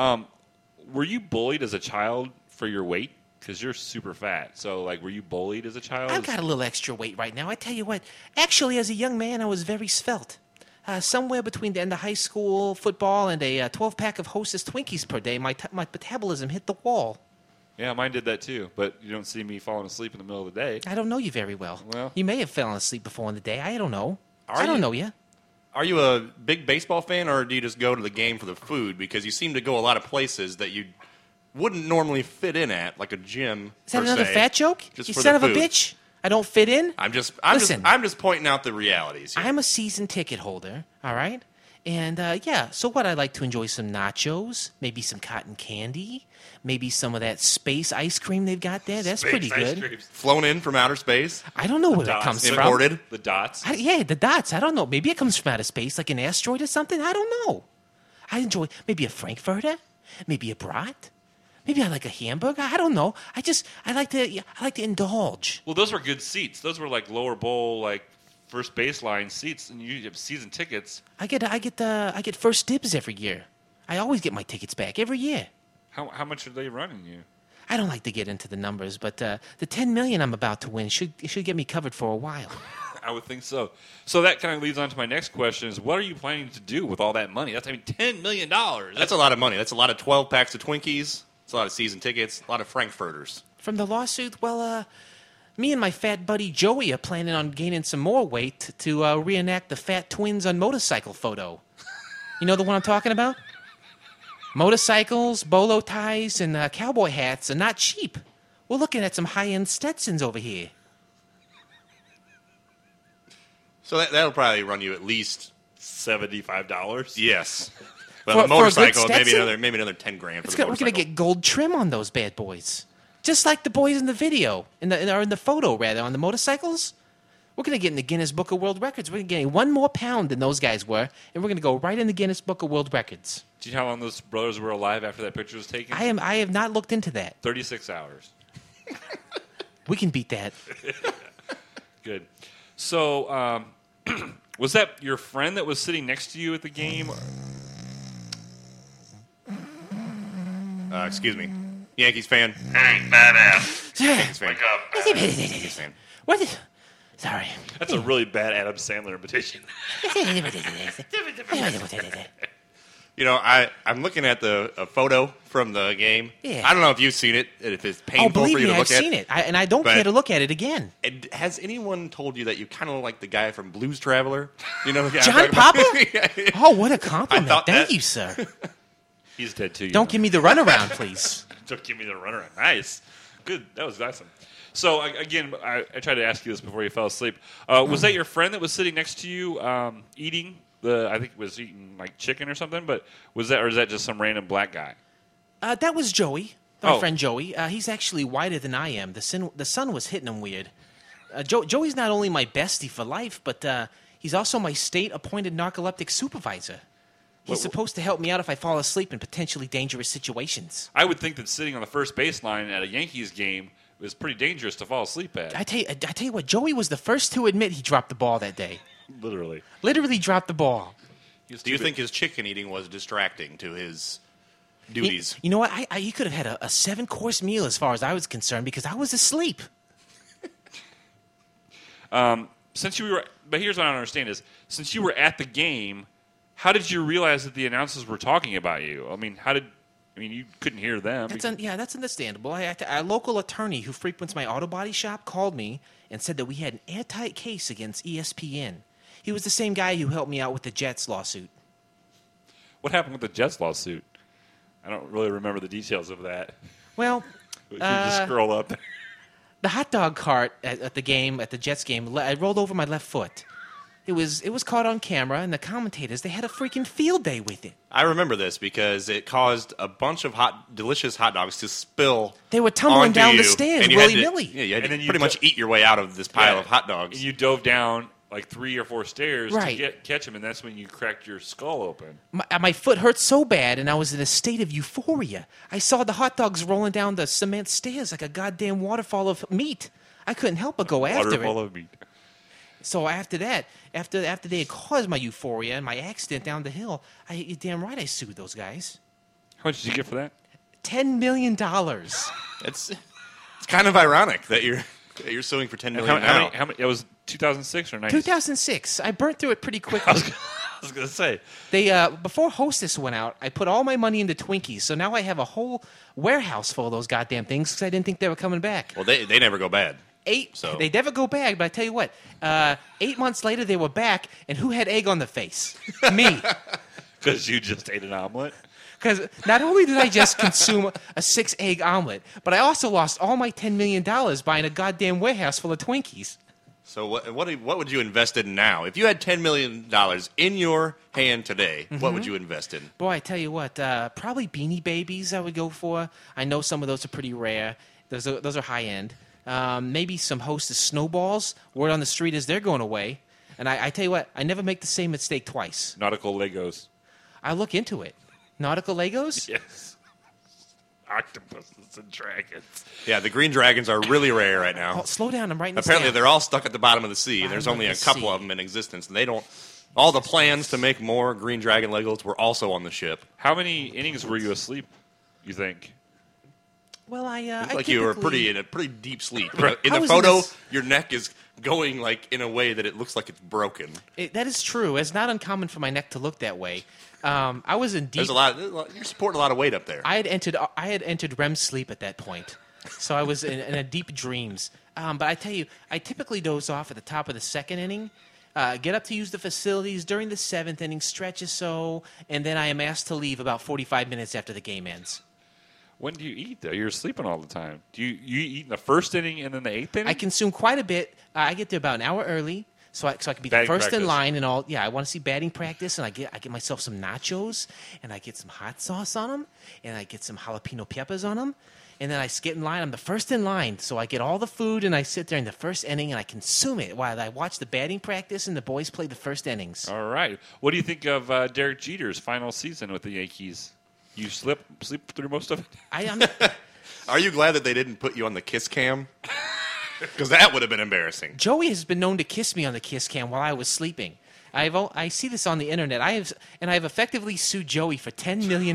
Were you bullied as a child for your weight? Because you're super fat. So, like, were you bullied as a child? I've got a little extra weight right now. I tell you what, actually, as a young man, I was very svelte. Somewhere between the end of high school football and a 12-pack of Hostess Twinkies per day, my metabolism hit the wall. Yeah, mine did that too. But you don't see me falling asleep in the middle of the day. I don't know you very well. Well. You may have fallen asleep before in the day. I don't know. Are I don't you? know you. Are you a big baseball fan, or do you just go to the game for the food? Because you seem to go a lot of places that you wouldn't normally fit in at, like a gym. Is that per another se, fat joke? just You for son the of a food. bitch. I don't fit in? I'm just pointing out the realities. Here. I'm a season ticket holder, all right? And, so what? I like to enjoy some nachos, maybe some cotton candy, maybe some of that space ice cream they've got there. That's pretty good. Flown in from outer space. I don't know where that Dots. comes Imported. The dots. from. Yeah, the dots. I don't know. Maybe it comes from outer space, like an asteroid or something. I don't know. I enjoy maybe a Frankfurter, maybe a brat. Maybe I like a hamburger. I don't know. I like to indulge. Well, those were good seats. Those were like lower bowl, like first baseline seats, and you have season tickets. I get first dibs every year. I always get my tickets back every year. How much are they running you? I don't like to get into the numbers, but the $10 million I'm about to win should get me covered for a while. I would think so. So that kind of leads on to my next question: is what are you planning to do with all that money? $10 million. That's a lot of money. That's a lot of 12 packs of Twinkies. It's a lot of season tickets. A lot of Frankfurters. From the lawsuit, well, me and my fat buddy Joey are planning on gaining some more weight to reenact the fat twins on motorcycle photo. You know the one I'm talking about? Motorcycles, bolo ties, and cowboy hats are not cheap. We're looking at some high-end Stetsons over here. So that'll probably run you at least $75. yes. But For a a good motorcycle, maybe Stetson? another 10 grand for the We're motorcycle. gonna get gold trim on those bad boys, just like the boys in the video, in the photo rather, on the motorcycles. We're gonna get in the Guinness Book of World Records. We're getting 1 more pound than those guys were, and we're gonna go right in the Guinness Book of World Records. Do you know how long those brothers were alive after that picture was taken? I have not looked into that. 36 hours. We can beat that. Good. So, was that your friend that was sitting next to you at the game? Excuse me. Yankees fan. Hey, badass. Yankees fan. Wake up. Yankees fan. What is? Sorry. That's a really bad Adam Sandler imitation. You know, I'm looking at a photo from the game. Yeah. I don't know if you've seen it, and if it's painful Oh, believe for you me, to look I've at. seen it, and I don't But- care to look at it again. And has anyone told you that you kind of look like the guy from Blues Traveler? You know, the guy John I'm talking Papa? about? Yeah. Oh, what a compliment! thought Thank that- you, sir. He's dead too. Don't give me the runaround, please. Don't give me the runaround. Nice. Good. That was awesome. So, again, I tried to ask you this before you fell asleep. Was that your friend that was sitting next to you eating I think it was eating like chicken or something, but or is that just some random black guy? That was Joey, my Oh. friend Joey. He's actually whiter than I am. The sun was hitting him weird. Joey's not only my bestie for life, but he's also my state-appointed narcoleptic supervisor. He's supposed to help me out if I fall asleep in potentially dangerous situations. I would think that sitting on the first baseline at a Yankees game is pretty dangerous to fall asleep at. I tell you what, Joey was the first to admit he dropped the ball that day. Literally. Literally dropped the ball. He was Do you too think his chicken eating was distracting to his He- duties? You know what? He could have had a 7-course meal as far as I was concerned because I was asleep. Since you were, but here's what I don't understand is since you were at the game, how did you realize that the announcers were talking about you? I mean, you couldn't hear them. That's understandable. A local attorney who frequents my auto body shop called me and said that we had an airtight case against ESPN. He was the same guy who helped me out with the Jets lawsuit. What happened with the Jets lawsuit? I don't really remember the details of that. Well, Can you just scroll up? the hot dog cart at the Jets game, I rolled over my left foot. It was caught on camera, and the commentators, they had a freaking field day with it. I remember this because it caused a bunch of delicious hot dogs to spill. They were tumbling onto down the you, stairs and you had to- willy-nilly. Yeah, you had And to then you pretty much eat your way out of this pile of hot dogs. And you dove down like 3 or 4 stairs Right. to catch him, and that's when you cracked your skull open. My foot hurt so bad, and I was in a state of euphoria. I saw the hot dogs rolling down the cement stairs like a goddamn waterfall of meat. I couldn't help but go after Waterfall it. of meat. So after that, after they had caused my euphoria and my accident down the hill, you're damn right I sued those guys. How much did you get for that? $10 million. It's kind of ironic that you're suing for $10 million now. How many? It was 2006 or 90? 2006. I burnt through it pretty quickly. I was going to say. They before Hostess went out, I put all my money into Twinkies. So now I have a whole warehouse full of those goddamn things because I didn't think they were coming back. Well, they never go bad. They never go back, but I tell you what, 8 months later they were back, and who had egg on the face? Me. Because you just ate an omelet? Because not only did I just consume a 6-egg omelet, but I also lost all my $10 million buying a goddamn warehouse full of Twinkies. So what would you invest in now? If you had $10 million in your hand today, what would you invest in? Boy, I tell you what, probably Beanie Babies I would go for. I know some of those are pretty rare. Those are high end. Maybe some Hostess snowballs. Word on the street is they're going away. And I tell you what, I never make the same mistake twice. Nautical Legos. I look into it. Nautical Legos? Yes. Octopuses and dragons. Yeah, the green dragons are really rare right now. Oh, slow down, I'm writing this Apparently, down. they're all stuck at the bottom of the sea. Bottom There's of only the a couple sea. of them in existence, and they don't. All the plans to make more green dragon Legos were also on the ship. How many innings were you asleep, you think? Well, I Looked like you were typically- in a pretty deep sleep. Right. In I the was in photo, this- your neck is going like in a way that it looks like it's broken. That is true. It's not uncommon for my neck to look that way. I was in deep. There's a lot. You're supporting a lot of weight up there. I had entered REM sleep at that point, so I was in a deep dreams. But I tell you, I typically doze off at the top of the second inning, get up to use the facilities during the 7th inning, stretch or so, and then I am asked to leave about 45 minutes after the game ends. When do you eat, though? You're sleeping all the time. Do you eat in the first inning and then the 8th inning? I consume quite a bit. I get there about an hour early, so I can be the Batting first in practice. line and all. Yeah, I want to see batting practice, and I get myself some nachos, and I get some hot sauce on them, and I get some jalapeno peppers on them, and then I get in line. I'm the first in line, so I get all the food, and I sit there in the first inning, and I consume it while I watch the batting practice and the boys play the first innings. All right. What do you think of Derek Jeter's final season with the Yankees? You sleep through most of it? I'm, Are you glad that they didn't put you on the kiss cam? Because that would have been embarrassing. Joey has been known to kiss me on the kiss cam while I was sleeping. I see this on the internet. I have effectively sued Joey for $10 million.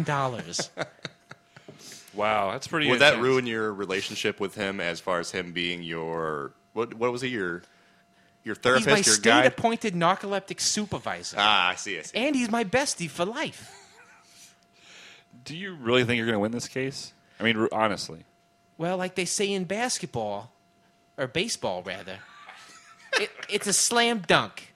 Wow, that's pretty Would that intense. ruin your relationship with him as far as him being your what was he your He's therapist, my your guide? state-appointed narcoleptic supervisor. I see. And he's my bestie for life. Do you really think you're going to win this case? I mean, honestly. Well, like they say in basketball, or baseball rather, it's a slam dunk.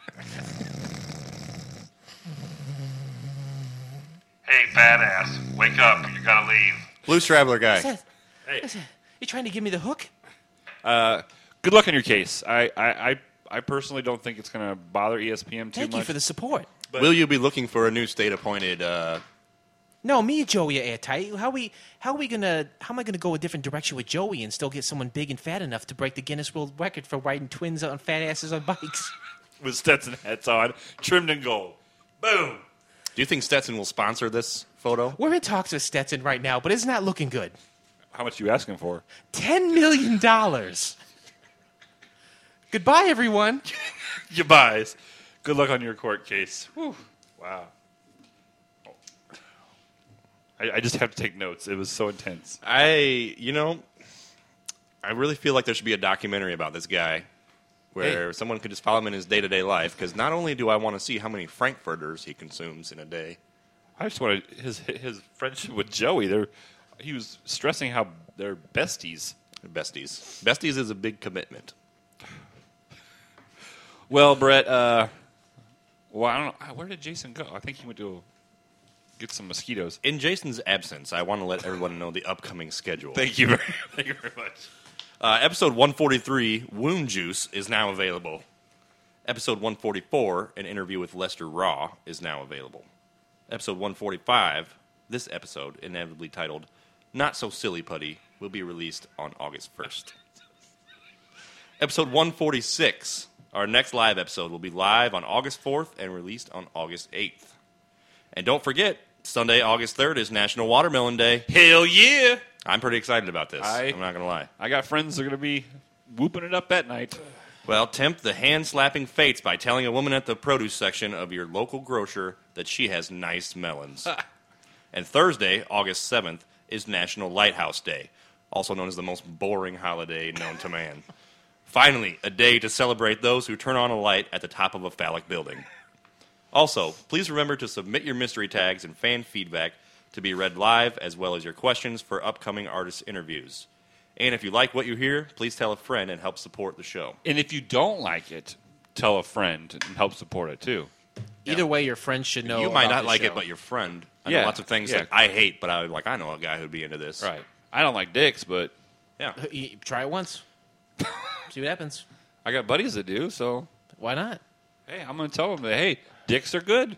Hey, badass, wake up. You got to leave. Blues Traveler guy. Seth, you trying to give me the hook? Good luck on your case. I personally don't think it's going to bother ESPN too Thank much. you for the support. Will you be looking for a new state-appointed? No, me and Joey are airtight. How am I gonna go a different direction with Joey and still get someone big and fat enough to break the Guinness World Record for riding twins on fat asses on bikes? With Stetson hats on, trimmed in gold. Boom. Do you think Stetson will sponsor this photo? We're in talks with Stetson right now, but it's not looking good. How much are you asking for? $10 million. Goodbye, everyone. You buys. Good luck on your court case. Whew. Wow. I just have to take notes. It was so intense. I really feel like there should be a documentary about this guy where someone could just follow him in his day-to-day life, because not only do I want to see how many Frankfurters he consumes in a day. I just wanted his friendship with Joey. He was stressing how they're besties. Besties is a big commitment. Well, Brett, I don't know. Where did Jason go? I think he went to get some mosquitoes. In Jason's absence, I want to let everyone know the upcoming schedule. Thank you very much. Episode 143, Wound Juice, is now available. Episode 144, an interview with Lester Raw, is now available. Episode 145, this episode, inevitably titled Not So Silly Putty, will be released on August 1st. Episode 146, Our next live episode will be live on August 4th and released on August 8th. And don't forget, Sunday, August 3rd is National Watermelon Day. Hell yeah! I'm pretty excited about this. I'm not going to lie. I got friends that are going to be whooping it up that night. Well, tempt the hand-slapping fates by telling a woman at the produce section of your local grocer that she has nice melons. And Thursday, August 7th, is National Lighthouse Day, also known as the most boring holiday known to man. Finally, a day to celebrate those who turn on a light at the top of a phallic building. Also, please remember to submit your mystery tags and fan feedback to be read live, as well as your questions for upcoming artist interviews. And if you like what you hear, please tell a friend and help support the show. And if you don't like it, tell a friend and help support it too. Either way, your friends should know. You might about not the like show. it, but your friend. I Yeah, know lots of things yeah. that I hate, but I know a guy who'd be into this. Right. I don't like dicks, but Yeah. Try it once. See what happens. I got buddies that do, so Why not? hey, I'm going to tell them that, hey, dicks are good.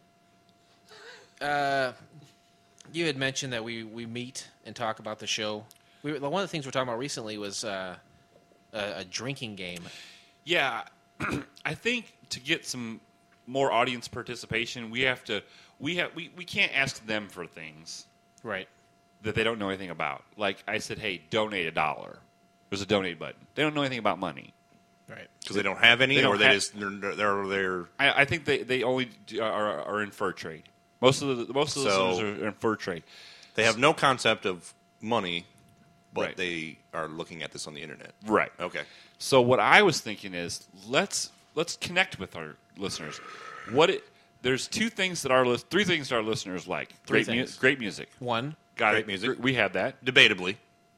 You had mentioned that we meet and talk about the show. One of the things we're talking about recently was a drinking game. Yeah, I think to get some more audience participation, we can't ask them for things Right. that they don't know anything about. Like I said, hey, donate $1. There's a donate button. They don't know anything about money. Right. Because they don't have any, They don't or they have- just they're I think they only are in fur trade. Most of the So- listeners are in fur trade. they have no concept of money, but Right. they are looking at this on the internet. Right. Okay. So what I was thinking is let's connect with our listeners. There's three things that our listeners like. Three Great things. great music. One. Got Great it. music. We have that. Debatably.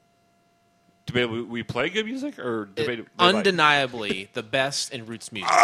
We play good music or debate. Undeniably the best in roots music.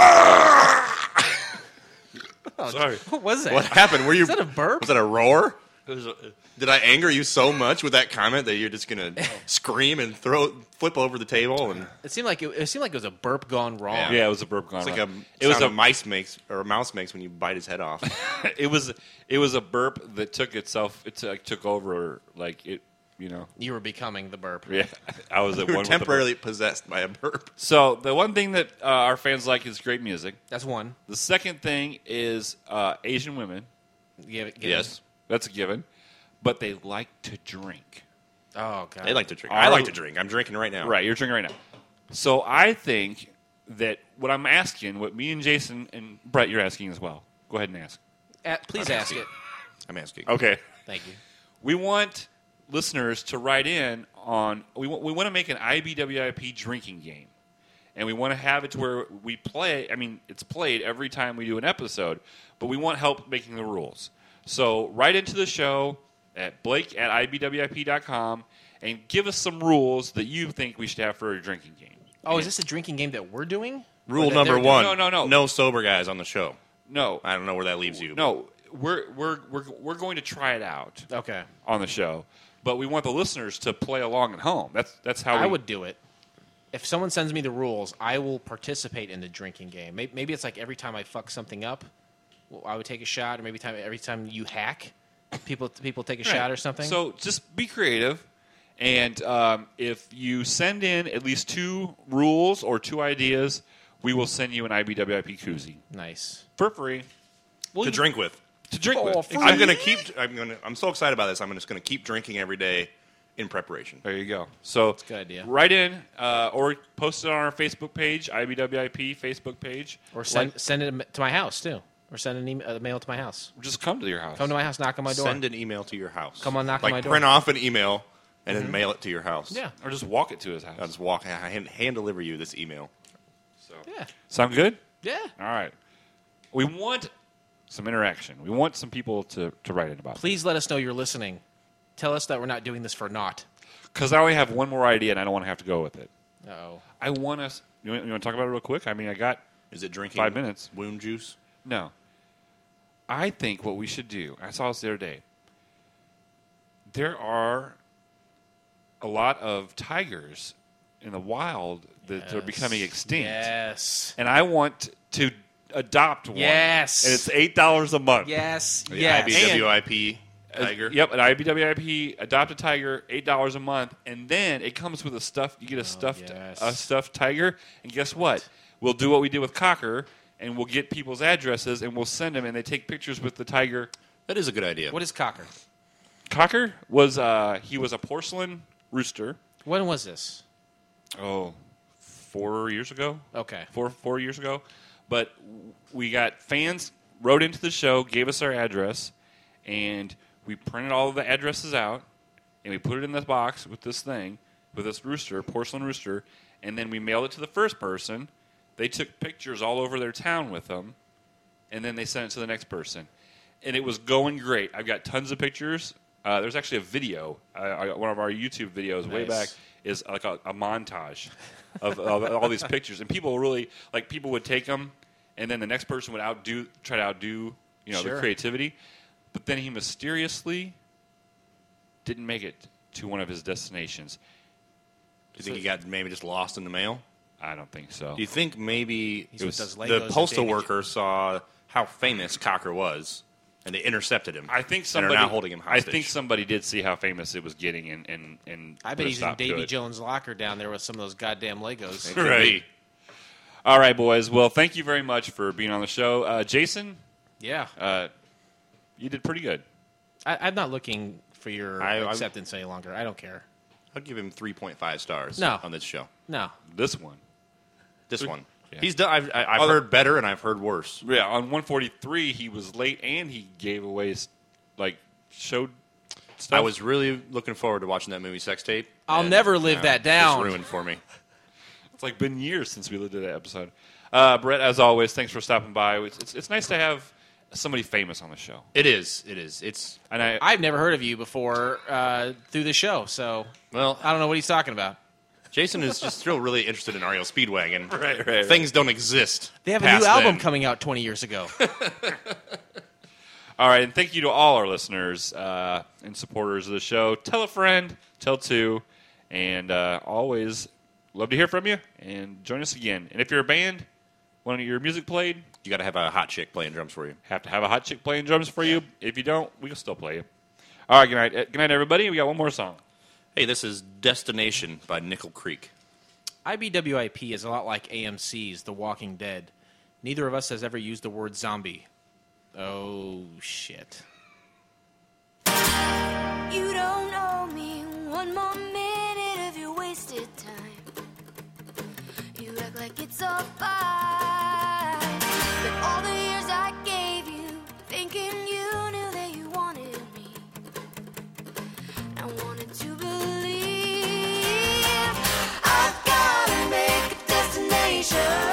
Sorry. What was that? What happened? Were you? Is that a burp? Was that a roar? Did I anger you so much with that comment that you're just gonna scream and flip over the table? And It seemed like it was a burp gone wrong. Yeah, it was a burp gone it's like wrong. a sound a mice makes or a mouse makes when you bite his head off. It was a burp that took over like it. You know. You were becoming the burp. Yeah, I was at You one were with the burp. temporarily possessed by a burp. So the one thing that our fans like is great music. That's one. The second thing is Asian women. Give it. Yes, That's a given. But they like to drink. Oh god. they like to drink. I like to drink. I'm drinking right now. Right, you're drinking right now. So I think that what I'm asking, what me and Jason and Brett, you're asking as well. Go ahead and ask. Please ask it. I'm asking. Okay. Thank you. We want listeners to write in on. We want to make an IBWIP drinking game, and we want to have it to where we play. I mean, it's played every time we do an episode, but we want help making the rules. So write into the show at Blake@IBWIP.com and give us some rules that you think we should have for a drinking game. Oh, is this a drinking game that we're doing? Rule Or that number they're one: No. no sober guys on the show. No, I don't know where that leaves you. no, we're going to try it out doing? Okay. on the show, but we want the listeners to play along at home. That's how I we would do it. If someone sends me the rules, I will participate in the drinking game. Maybe it's like every time I fuck something up, I would take a shot, or maybe every time you hack, people take a shot or something. So just be creative, and if you send in at least 2 rules or 2 ideas, we will send you an IBWIP koozie Nice. for free To drink with. to drink For with. free. I'm so excited about this. I'm just gonna keep drinking every day in preparation. There you go. So a good idea. Write in or post it on our Facebook page, IBWIP Facebook page, Or send it to my house too. Or send an mail to my house. just come to your house. Come to my house, knock on my door. Send an email to your house. Come on, knock on like my door. print off an email and then mail it to your house. Yeah. or just walk it to his house. I'll just walk hand deliver you this email. So Yeah. sound good? Yeah. All right. We want some interaction. We want some people to write in about it. Please let us know you're listening. Tell us that we're not doing this for naught. Because I only have one more idea, and I don't want to have to go with it. Uh-oh. I want us. You want to talk about it real quick? I mean, I got Is it drinking 5 minutes. wound juice? No. I think what we should do. I saw this the other day. There are a lot of tigers in the wild that are becoming extinct, Yes. and I want to adopt one. Yes. And it's $8 a month. Yes. The Yes. IBWIP tiger. Yep, an IBWIP, adopt a tiger, $8 a month, and then it comes with a stuffed. You get a yes. stuffed tiger, and guess what? we'll do what we did with Cocker, and we'll get people's addresses, and we'll send them, and they take pictures with the tiger. That is a good idea. What is Cocker? Cocker was he was a porcelain rooster. When was this? Oh, 4 years ago. Okay. 4 years ago. But we got fans wrote into the show, gave us our address, and we printed all of the addresses out, and we put it in this box with this thing, with this rooster, porcelain rooster, and then we mailed it to the first person. They took pictures all over their town with them, and then they sent it to the next person. And it was going great. I've got tons of pictures. There's actually a video. One of our YouTube videos way back is like a montage of all these pictures. And people really, like, people would take them, and then the next person would try to outdo, the creativity. But then he mysteriously didn't make it to one of his destinations. Do you think he got maybe just lost in the mail? I don't think so. Do you think maybe He's what does Legos the and postal Danish. worker saw how famous Cocker was, and they intercepted him? I think and somebody are now holding him hostage. I think somebody did see how famous it was getting, and I put bet a he's in stop to Davy it. Jones' locker down there with some of those goddamn Legos. Right. All right, boys. Well, thank you very much for being on the show, Jason. Yeah. You did pretty good. I'm not looking for your I- acceptance any longer. I don't care. I'll give him 3.5 stars No. on this show. No. This one. This one. Yeah. He's done. I've heard better and I've heard worse. Yeah, on 143, he was late and he gave away, showed stuff. I was really looking forward to watching that movie Sex Tape. I'll and, never live that down. It's ruined for me. It's been years since we did that episode. Brett, as always, thanks for stopping by. It's nice to have somebody famous on the show. It is. It is. It's And I've never heard of you before through the show, so well. I don't know what he's talking about. Jason is just still really interested in REO Speedwagon. Right. Things don't exist. They have a past new album then. coming out 20 years ago. All right, and thank you to all our listeners and supporters of the show. Tell a friend, tell two, and always love to hear from you, and join us again. And if you're a band, want your music played, You got to have a hot chick playing drums for you. have to have a hot chick playing drums for you. If you don't, we can still play you. All right, good night. Good night, everybody. We got one more song. Hey, this is Destination by Nickel Creek. IBWIP is a lot like AMC's The Walking Dead. Neither of us has ever used the word zombie. Oh, shit. You don't owe me one more minute of your wasted time. You act like it's all fine. But all the years I gave you, thinking you knew that you wanted me. I wanted to believe I've gotta make a destination.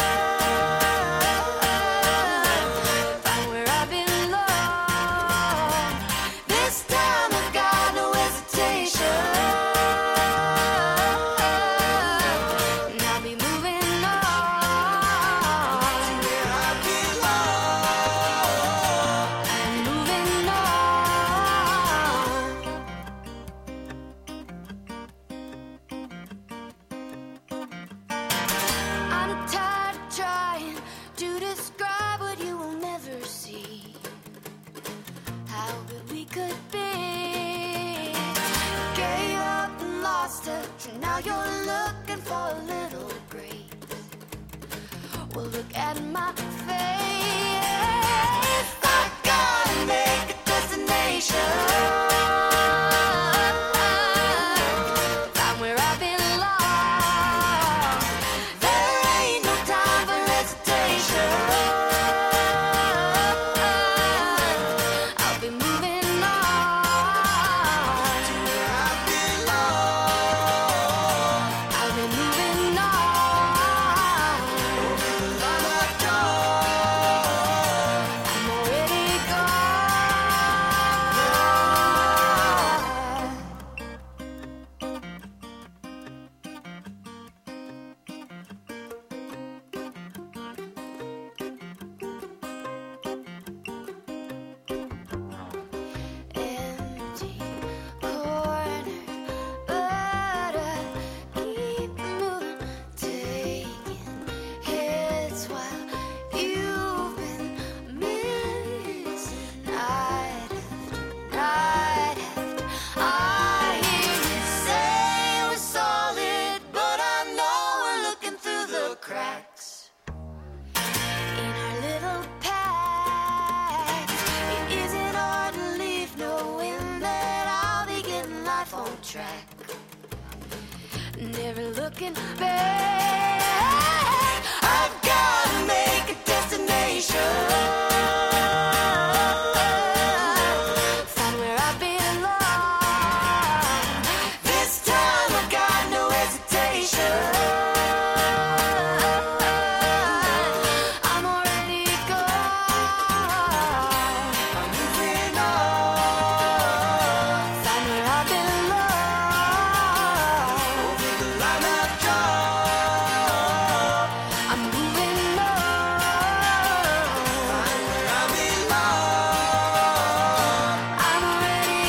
Find where I belong. This time I've got no hesitation. And I'll be moving on to where I belong. I'm moving on. I'm tired of trying to describe what you will never see. How good we could be. Gave up and lost touch, and now you're looking for a little grace. Well, look at my face. I gotta make a destination. Find where I belong. There ain't no time for hesitation. I'll be moving on to where I belong. I'll be moving on. I'm already gone. looking back. I've gotta make a destination. Find where I belong. This time I got no hesitation. I'm already gone. I'm moving on. Find where I belong. Over the line I've drawn. I'm moving on. Find where I belong. I'm already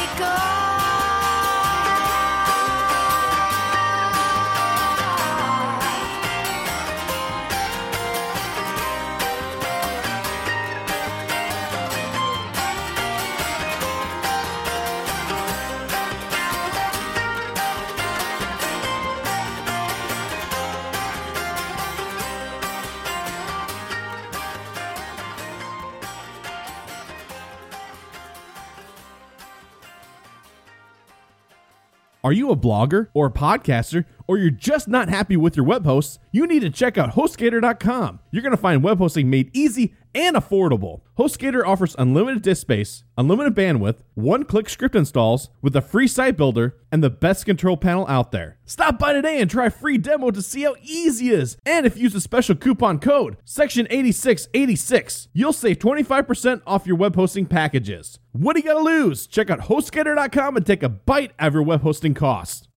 Are you a blogger or a podcaster, or you're just not happy with your web hosts? You need to check out HostGator.com. You're going to find web hosting made easy and affordable. HostGator offers unlimited disk space, unlimited bandwidth, one-click script installs with a free site builder, and the best control panel out there. Stop by today and try a free demo to see how easy it is. And if you use the special coupon code, Section 8686, you'll save 25% off your web hosting packages. What do you got to lose? Check out HostGator.com and take a bite out of your web hosting costs.